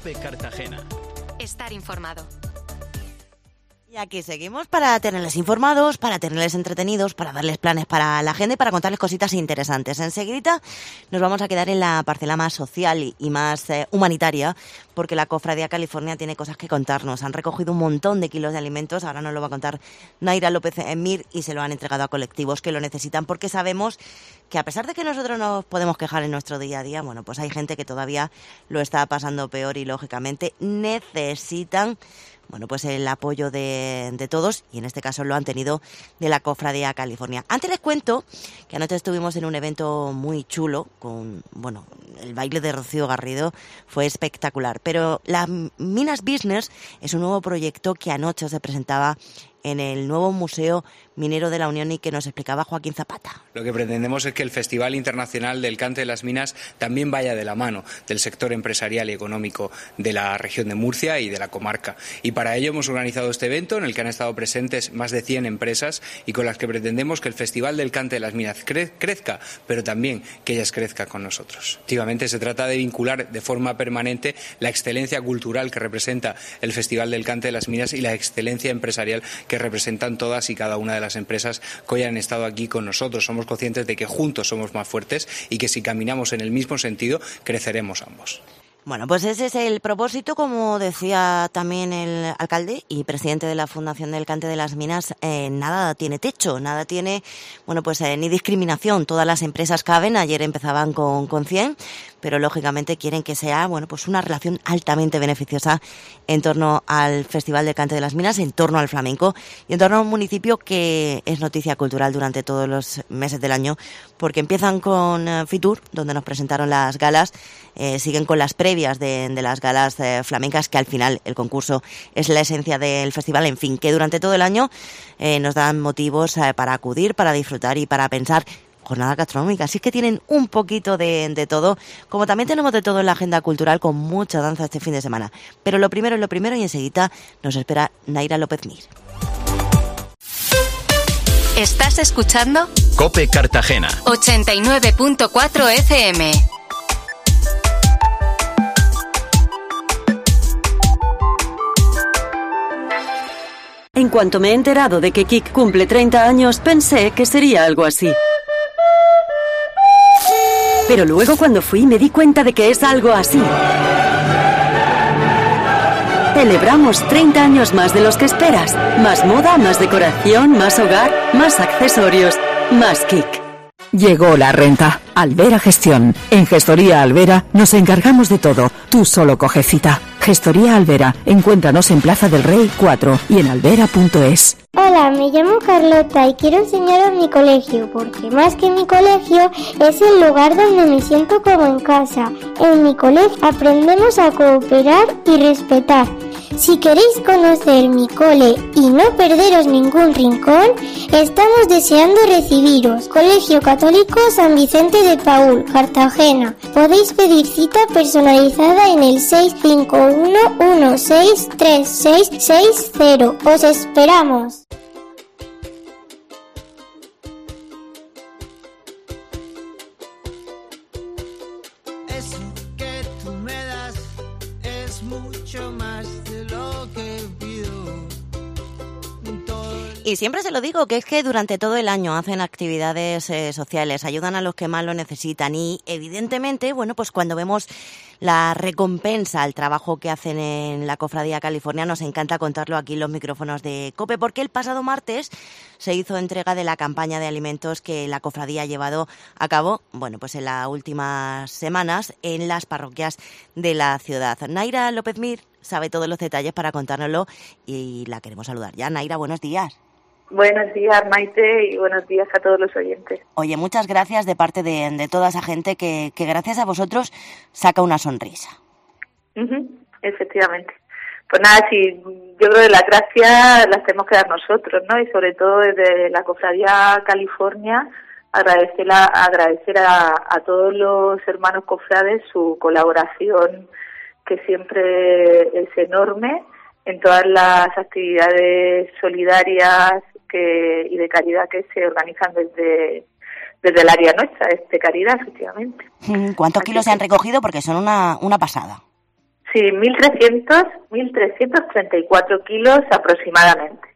COPE Cartagena. Estar informado. Y aquí seguimos para tenerles informados, para tenerles entretenidos, para darles planes para la agenda y para contarles cositas interesantes. Enseguida nos vamos a quedar en la parcela más social y más humanitaria, porque la Cofradía California tiene cosas que contarnos. Han recogido un montón de kilos de alimentos, ahora nos lo va a contar Naira López Mir, y se lo han entregado a colectivos que lo necesitan, porque sabemos que a pesar de que nosotros nos podemos quejar en nuestro día a día, bueno, pues hay gente que todavía lo está pasando peor y lógicamente necesitan, bueno, pues el apoyo de todos, y en este caso lo han tenido de la Cofradía California. Antes les cuento que anoche estuvimos en un evento muy chulo con, bueno, el baile de Rocío Garrido fue espectacular, pero la Minas Business es un nuevo proyecto que anoche se presentaba en el nuevo Museo Minero de la Unión y que nos explicaba Joaquín Zapata. Lo que pretendemos es que el Festival Internacional del Cante de las Minas también vaya de la mano del sector empresarial y económico de la región de Murcia y de la comarca. Y para ello hemos organizado este evento en el que han estado presentes más de 100 empresas y con las que pretendemos que el Festival del Cante de las Minas crezca, pero también que ellas crezcan con nosotros. Efectivamente, se trata de vincular de forma permanente la excelencia cultural que representa el Festival del Cante de las Minas y la excelencia empresarial que representan todas y cada una de las empresas que hoy han estado aquí con nosotros. Somos conscientes de que juntos somos más fuertes y que si caminamos en el mismo sentido, creceremos ambos. Bueno, pues ese es el propósito, como decía también el alcalde y presidente de la Fundación del Cante de las Minas. Nada tiene techo, nada tiene, bueno, pues ni discriminación. Todas las empresas caben. Ayer empezaban con 100, pero lógicamente quieren que sea, bueno, pues una relación altamente beneficiosa en torno al Festival del Cante de las Minas, en torno al flamenco y en torno a un municipio que es noticia cultural durante todos los meses del año, porque empiezan con Fitur, donde nos presentaron las galas, siguen con las previas de las galas flamencas, que al final el concurso es la esencia del festival, en fin, que durante todo el año nos dan motivos para acudir, para disfrutar y para pensar. Jornada gastronómica, así que tienen un poquito de todo, como también tenemos de todo en la agenda cultural, con mucha danza este fin de semana. Pero lo primero es lo primero, y enseguida nos espera Naira López Mir. ¿Estás escuchando? COPE Cartagena 89.4 FM. En cuanto me he enterado de que Kik cumple 30 años, pensé que sería algo así. Pero luego cuando fui me di cuenta de que es algo así. Celebramos 30 años más de los que esperas. Más moda, más decoración, más hogar, más accesorios, más Kik. Llegó la renta. Albera Gestión. En Gestoría Albera nos encargamos de todo. Tú solo coge cita. Gestoría Albera. Encuéntranos en Plaza del Rey 4 y en albera.es. Hola, me llamo Carlota y quiero enseñaros mi colegio, porque más que mi colegio es el lugar donde me siento como en casa. En mi colegio aprendemos a cooperar y respetar. Si queréis conocer mi cole y no perderos ningún rincón, estamos deseando recibiros. Colegio Católico San Vicente de Paúl, Cartagena. Podéis pedir cita personalizada en el 651163660. ¡Os esperamos! Eso que tú me das es mucho más de lo que pido. Y siempre se lo digo, que es que durante todo el año hacen actividades sociales, ayudan a los que más lo necesitan y evidentemente, bueno, pues cuando vemos la recompensa al trabajo que hacen en la Cofradía California, nos encanta contarlo aquí en los micrófonos de COPE, porque el pasado martes se hizo entrega de la campaña de alimentos que la Cofradía ha llevado a cabo, bueno, pues en las últimas semanas en las parroquias de la ciudad. Naira López Mir sabe todos los detalles para contárnoslo y la queremos saludar ya. Naira, buenos días. Buenos días, Maite, y buenos días a todos los oyentes. Oye, muchas gracias de parte de toda esa gente que gracias a vosotros saca una sonrisa. Efectivamente. Pues nada, sí, yo creo que las gracias las tenemos que dar nosotros, ¿no? Y sobre todo desde la Cofradía California, agradecer a todos los hermanos cofrades su colaboración, que siempre es enorme, en todas las actividades solidarias y de caridad que se organizan desde el área nuestra, de caridad, efectivamente. ¿Cuántos kilos se han recogido? Porque son una pasada. Sí, 1.334 kilos aproximadamente.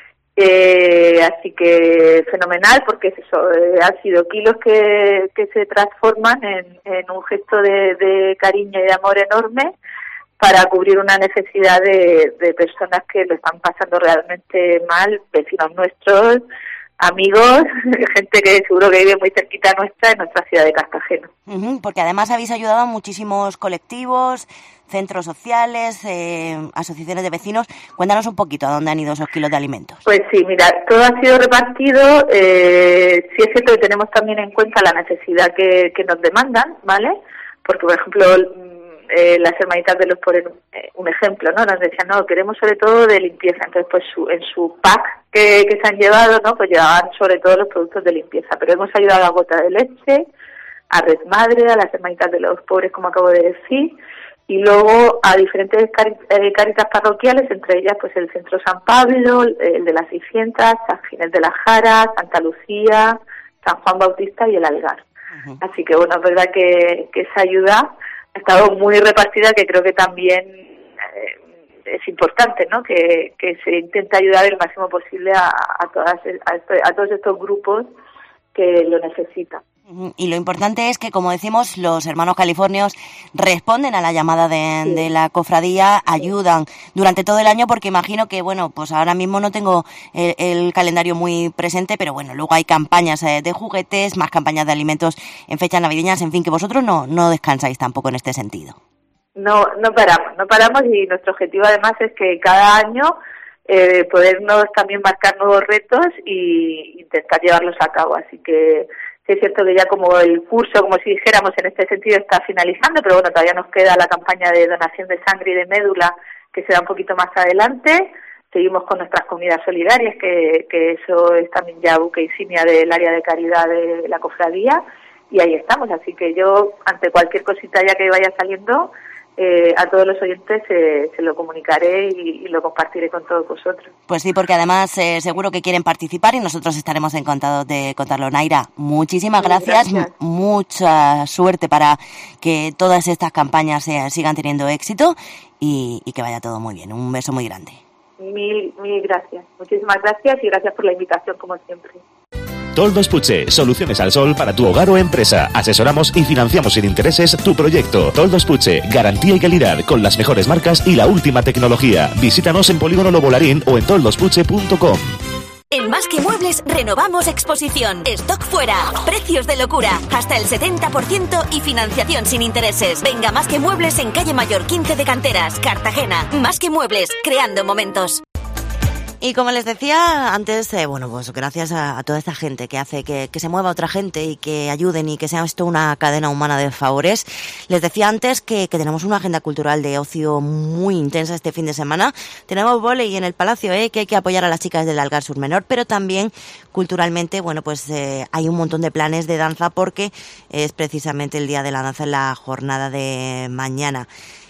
Así que fenomenal, porque es eso, han sido kilos que se transforman en un gesto de cariño y de amor enorme para cubrir una necesidad de personas que lo están pasando realmente mal, vecinos nuestros, amigos, gente que seguro que vive muy cerquita nuestra en nuestra ciudad de Cartagena. Porque además habéis ayudado a muchísimos colectivos, centros sociales, asociaciones de vecinos. Cuéntanos un poquito a dónde han ido esos kilos de alimentos. Pues sí, mira, todo ha sido repartido. Sí es cierto que tenemos también en cuenta la necesidad que nos demandan, ¿vale? Porque, por ejemplo, las hermanitas de los pobres, un ejemplo, ¿no? Nos decían, no, queremos sobre todo de limpieza. Entonces, pues en su pack que se han llevado, ¿no? Pues llevaban sobre todo los productos de limpieza. Pero hemos ayudado a Gota de Leche, a Red Madre, a las hermanitas de los pobres, como acabo de decir, y luego a diferentes caritas parroquiales, entre ellas pues el Centro San Pablo, el de las 600, San Ginés de la Jara, Santa Lucía, San Juan Bautista y el Algar. Así que bueno, es verdad que esa ayuda ha estado muy repartida, que creo que también es importante, ¿no? Que se intente ayudar el máximo posible a todos estos grupos que lo necesitan. Y lo importante es que, como decimos, los hermanos californios responden a la llamada de la cofradía, ayudan durante todo el año, porque imagino que, bueno, pues ahora mismo no tengo el calendario muy presente, pero bueno, luego hay campañas de juguetes, más campañas de alimentos en fechas navideñas, en fin, que vosotros no descansáis tampoco en este sentido. No paramos, y nuestro objetivo además es que cada año podernos también marcar nuevos retos y intentar llevarlos a cabo, así que sí es cierto que ya como el curso, como si dijéramos en este sentido, está finalizando, pero bueno, todavía nos queda la campaña de donación de sangre y de médula, que será un poquito más adelante. Seguimos con nuestras comidas solidarias, que eso es también ya buque insignia del área de caridad de la cofradía, y ahí estamos. Así que yo, ante cualquier cosita ya que vaya saliendo, a todos los oyentes se lo comunicaré y lo compartiré con todos vosotros. Pues sí, porque además seguro que quieren participar y nosotros estaremos encantados de contarlo. Naira, muchísimas gracias. Mucha suerte para que todas estas campañas sigan teniendo éxito y que vaya todo muy bien. Un beso muy grande. Mil gracias. Muchísimas gracias y gracias por la invitación, como siempre. Toldos Puche, soluciones al sol para tu hogar o empresa. Asesoramos y financiamos sin intereses tu proyecto. Toldos Puche, garantía y calidad con las mejores marcas y la última tecnología. Visítanos en Polígono Lobolarín o en toldospuche.com. En Más que Muebles renovamos exposición. Stock fuera. Precios de locura. Hasta el 70% y financiación sin intereses. Venga, Más que Muebles en Calle Mayor 15 de Canteras, Cartagena. Más que Muebles, creando momentos. Y como les decía antes, bueno, pues gracias a toda esta gente que hace que se mueva otra gente y que ayuden y que sea esto una cadena humana de favores. Les decía antes que tenemos una agenda cultural de ocio muy intensa este fin de semana. Tenemos vóley en el Palacio, que hay que apoyar a las chicas del Algar Sur Menor, pero también culturalmente, bueno, pues hay un montón de planes de danza porque es precisamente el Día de la Danza en la jornada de mañana.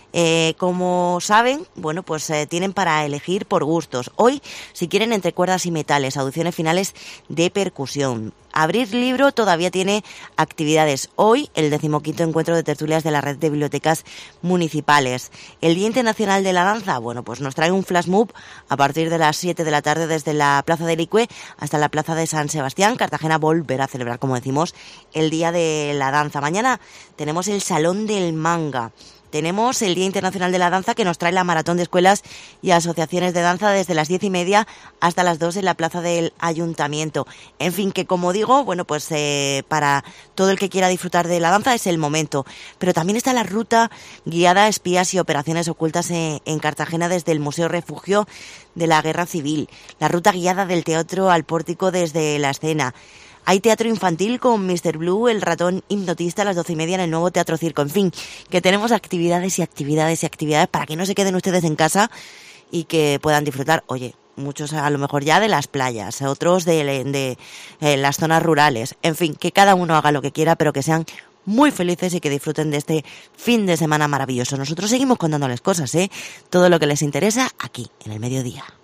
Como saben, bueno, pues tienen para elegir por gustos. Hoy, si quieren, entre cuerdas y metales, audiciones finales de percusión. Abrir Libro todavía tiene actividades. Hoy, el 15º encuentro de tertulias de la red de bibliotecas municipales. El Día Internacional de la Danza, bueno, pues nos trae un flash mob a partir de las 7 de la tarde desde la Plaza de Licue hasta la Plaza de San Sebastián. Cartagena volverá a celebrar, como decimos, el Día de la Danza. Mañana tenemos el Salón del Manga. Tenemos el Día Internacional de la Danza, que nos trae la maratón de escuelas y asociaciones de danza desde las 10:30 hasta las 2 en la plaza del Ayuntamiento. En fin, que como digo, bueno, pues para todo el que quiera disfrutar de la danza es el momento. Pero también está la ruta guiada a espías y operaciones ocultas en Cartagena desde el Museo Refugio de la Guerra Civil. La ruta guiada del teatro al pórtico desde la escena. Hay teatro infantil con Mr. Blue, el ratón hipnotista, a las 12:30 en el nuevo Teatro Circo. En fin, que tenemos actividades y actividades y actividades para que no se queden ustedes en casa y que puedan disfrutar, oye, muchos a lo mejor ya de las playas, otros de las zonas rurales. En fin, que cada uno haga lo que quiera, pero que sean muy felices y que disfruten de este fin de semana maravilloso. Nosotros seguimos contándoles cosas, todo lo que les interesa aquí, en el mediodía.